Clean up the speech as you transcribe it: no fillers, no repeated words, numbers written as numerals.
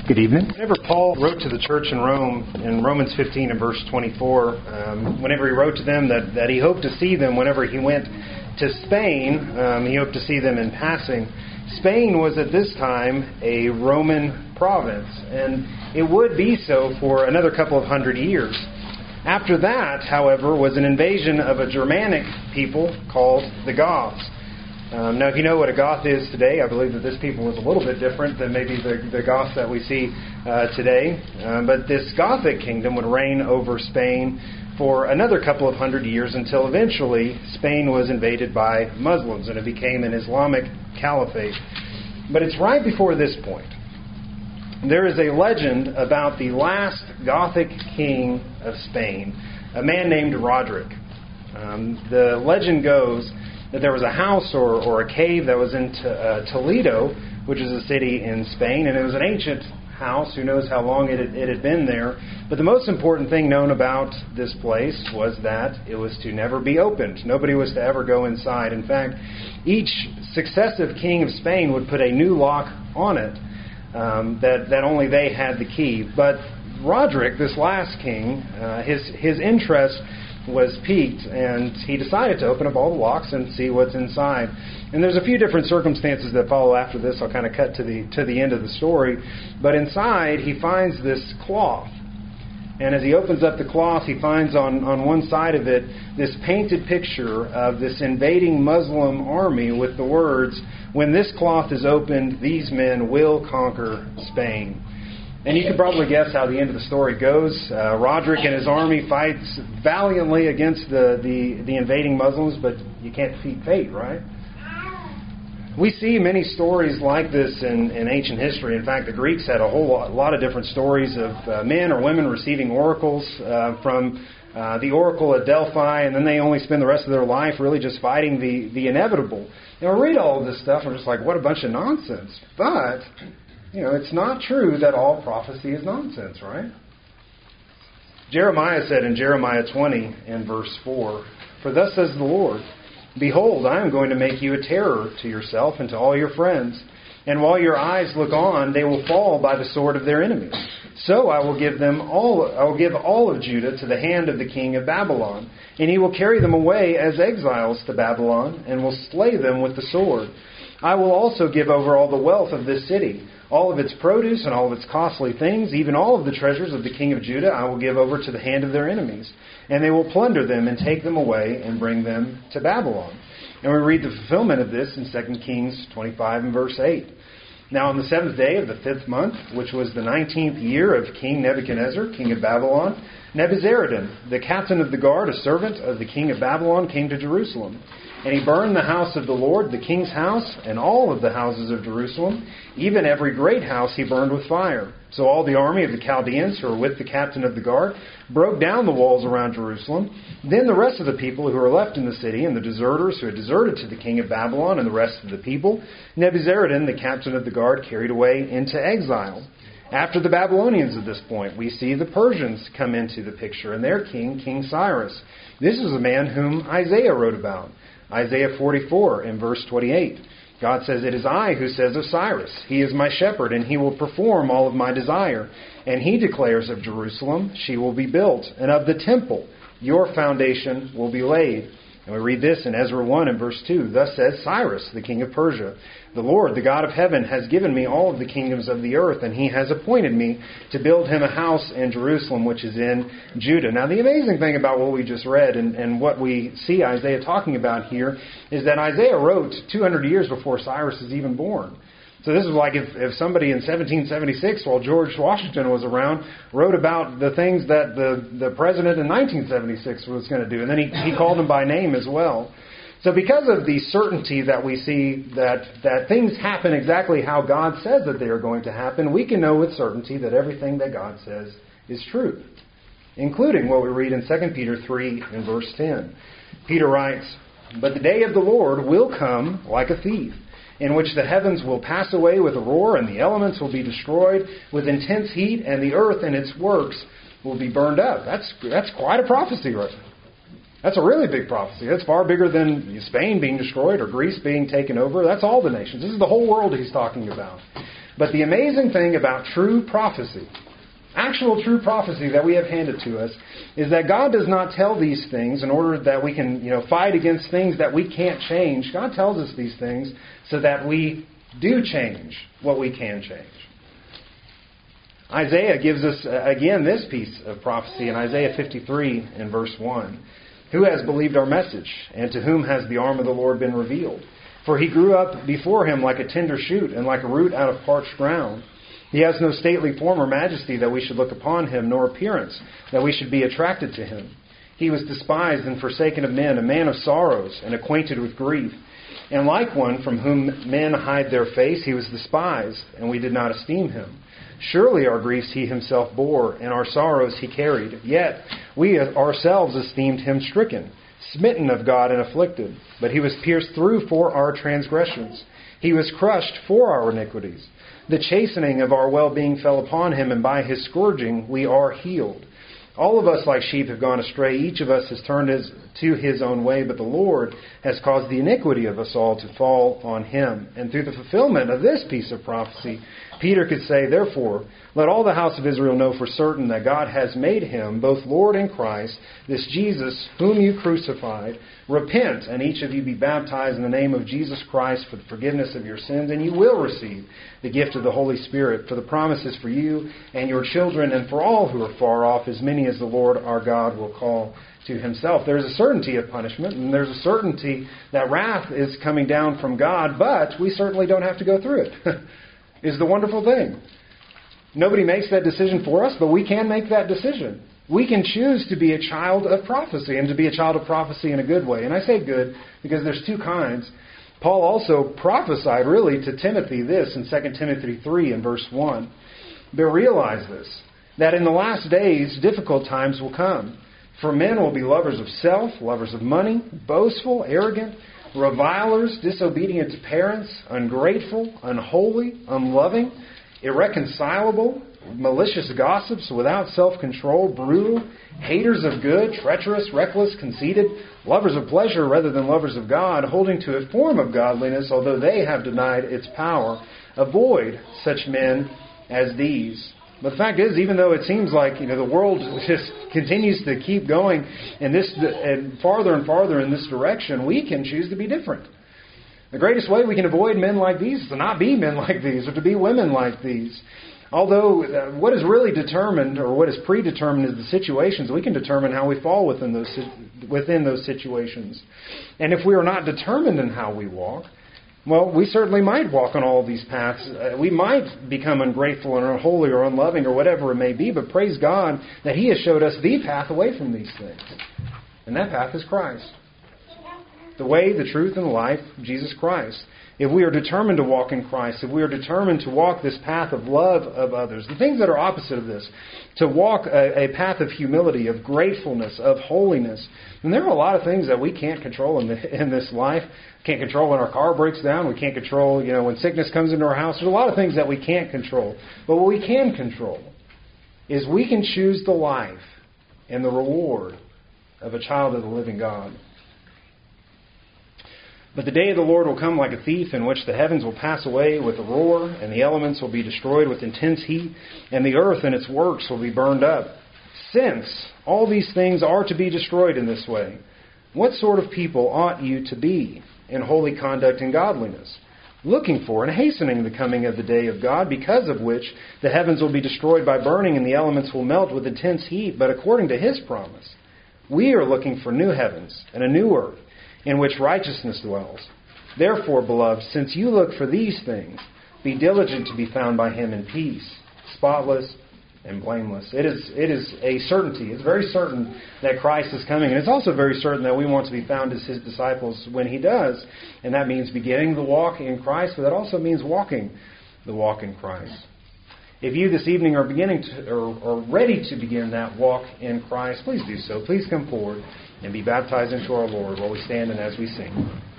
Good evening. Whenever Paul wrote to the church in Rome, in Romans 15 and verse 24, whenever he wrote to them that he hoped to see them whenever he went to Spain, he hoped to see them in passing. Spain was at this time a Roman province, and it would be so for another couple of hundred years. After that, however, was an invasion of a Germanic people called the Goths. Now, if you know what a Goth is today, I believe that this people was a little bit different than maybe the Goths that we see today. But this Gothic kingdom would reign over Spain for another couple of hundred years until eventually Spain was invaded by Muslims and it became an Islamic caliphate. But it's right before this point. There is a legend about the last Gothic king of Spain, a man named Roderick. The legend goes that there was a house or a cave that was in Toledo, which is a city in Spain, and it was an ancient house. Who knows how long it had been there. But the most important thing known about this place was that it was to never be opened. Nobody was to ever go inside. In fact, each successive king of Spain would put a new lock on it that only they had the key. But Roderick, this last king, his interest was piqued, and he decided to open up all the locks and see what's inside. And there's a few different circumstances that follow after this. I'll kind of cut to the end of the story. But inside, he finds this cloth. And as he opens up the cloth, he finds on one side of it this painted picture of this invading Muslim army with the words, "When this cloth is opened, these men will conquer Spain." And you can probably guess how the end of the story goes. Roderick and his army fights valiantly against the invading Muslims, but you can't defeat fate, right? We see many stories like this in ancient history. In fact, the Greeks had a whole lot of different stories of men or women receiving oracles from the oracle at Delphi, and then they only spend the rest of their life really just fighting the inevitable. And we read all of this stuff, and we're just like, what a bunch of nonsense. But it's not true that all prophecy is nonsense, right? Jeremiah said in Jeremiah 20 and verse 4, "For thus says the Lord, Behold, I am going to make you a terror to yourself and to all your friends. And while your eyes look on, they will fall by the sword of their enemies. So I will give all of Judah to the hand of the king of Babylon, and he will carry them away as exiles to Babylon, and will slay them with the sword. I will also give over all the wealth of this city, all of its produce and all of its costly things, even all of the treasures of the king of Judah I will give over to the hand of their enemies. And they will plunder them and take them away and bring them to Babylon." And we read the fulfillment of this in 2 Kings 25 and verse 8. "Now on the 7th day of the 5th month, which was the 19th year of King Nebuchadnezzar, king of Babylon, Nebuzaradan, the captain of the guard, a servant of the king of Babylon, came to Jerusalem. And he burned the house of the Lord, the king's house, and all of the houses of Jerusalem. Even every great house he burned with fire. So all the army of the Chaldeans who were with the captain of the guard broke down the walls around Jerusalem. Then the rest of the people who were left in the city, and the deserters who had deserted to the king of Babylon, and the rest of the people, Nebuzaradan, the captain of the guard, carried away into exile." After the Babylonians at this point, we see the Persians come into the picture, and their king, King Cyrus. This is a man whom Isaiah wrote about. Isaiah 44 in verse 28. God says, "It is I who says of Cyrus, he is my shepherd, and he will perform all of my desire. And he declares of Jerusalem, she will be built, and of the temple, your foundation will be laid." And we read this in Ezra 1 and verse 2. "Thus says Cyrus, the king of Persia, the Lord, the God of heaven, has given me all of the kingdoms of the earth, and he has appointed me to build him a house in Jerusalem, which is in Judah." Now, the amazing thing about what we just read and what we see Isaiah talking about here is that Isaiah wrote 200 years before Cyrus is even born. So this is like if somebody in 1776, while George Washington was around, wrote about the things that the president in 1976 was going to do. And then he called them by name as well. So because of the certainty that we see that things happen exactly how God says that they are going to happen, we can know with certainty that everything that God says is true, including what we read in 2 Peter 3 and verse 10. Peter writes, "But the day of the Lord will come like a thief, in which the heavens will pass away with a roar, and the elements will be destroyed with intense heat, and the earth and its works will be burned up." That's quite a prophecy, right? That's a really big prophecy. That's far bigger than Spain being destroyed or Greece being taken over. That's all the nations. This is the whole world he's talking about. But the amazing thing about true prophecy, actual true prophecy that we have handed to us, is that God does not tell these things in order that we can, fight against things that we can't change. God tells us these things so that we do change what we can change. Isaiah gives us, again, this piece of prophecy in Isaiah 53 in verse 1. Who has believed our message, and to whom has the arm of the Lord been revealed? For he grew up before him like a tender shoot, and like a root out of parched ground. He has no stately form or majesty that we should look upon him, nor appearance that we should be attracted to him. He was despised and forsaken of men, a man of sorrows, and acquainted with grief. And like one from whom men hide their face, he was despised, and we did not esteem him. Surely our griefs he himself bore, and our sorrows he carried. Yet we ourselves esteemed him stricken, smitten of God and afflicted. But he was pierced through for our transgressions. He was crushed for our iniquities. The chastening of our well-being fell upon him, and by his scourging we are healed. All of us like sheep have gone astray. Each of us has turned to his own way, but the Lord has caused the iniquity of us all to fall on him. And through the fulfillment of this piece of prophecy, Peter could say, therefore, let all the house of Israel know for certain that God has made him both Lord and Christ, this Jesus whom you crucified. Repent, and each of you be baptized in the name of Jesus Christ for the forgiveness of your sins, and you will receive the gift of the Holy Spirit. For the promise is for you and your children, and for all who are far off, as many as the Lord our God will call to himself. There's a certainty of punishment, and there's a certainty that wrath is coming down from God, but we certainly don't have to go through it. Is the wonderful thing. Nobody makes that decision for us, but we can make that decision. We can choose to be a child of prophecy, and to be a child of prophecy in a good way. And I say good because there's two kinds. Paul also prophesied really to Timothy this in 2 Timothy 3 in verse 1. But realize this, that in the last days difficult times will come. For men will be lovers of self, lovers of money, boastful, arrogant, revilers, disobedient to parents, ungrateful, unholy, unloving, irreconcilable, malicious gossips, without self-control, brutal, haters of good, treacherous, reckless, conceited, lovers of pleasure rather than lovers of God, holding to a form of godliness, although they have denied its power. Avoid such men as these. But the fact is, even though it seems like the world just continues to keep going and farther and farther in this direction, we can choose to be different. The greatest way we can avoid men like these is to not be men like these, or to be women like these. Although what is really determined, or what is predetermined, is the situations. We can determine how we fall within those situations. And if we are not determined in how we walk, well, we certainly might walk on all of these paths. We might become ungrateful and unholy or unloving or whatever it may be, but praise God that He has showed us the path away from these things. And that path is Christ. The way, the truth, and the life, Jesus Christ. If we are determined to walk in Christ, if we are determined to walk this path of love of others, the things that are opposite of this, to walk a path of humility, of gratefulness, of holiness, and there are a lot of things that we can't control in this life. Can't control when our car breaks down. We can't control, when sickness comes into our house. There's a lot of things that we can't control. But what we can control is we can choose the life and the reward of a child of the living God. But the day of the Lord will come like a thief, in which the heavens will pass away with a roar, and the elements will be destroyed with intense heat, and the earth and its works will be burned up. Since all these things are to be destroyed in this way, what sort of people ought you to be in holy conduct and godliness, looking for and hastening the coming of the day of God, because of which the heavens will be destroyed by burning, and the elements will melt with intense heat? But according to His promise, we are looking for new heavens and a new earth, in which righteousness dwells. Therefore, beloved, since you look for these things, be diligent to be found by Him in peace, spotless and blameless. It is a certainty. It's very certain that Christ is coming. And it's also very certain that we want to be found as His disciples when He does. And that means beginning the walk in Christ, but that also means walking the walk in Christ. If you this evening are are ready to begin that walk in Christ, please do so. Please come forward and be baptized into our Lord while we stand and as we sing.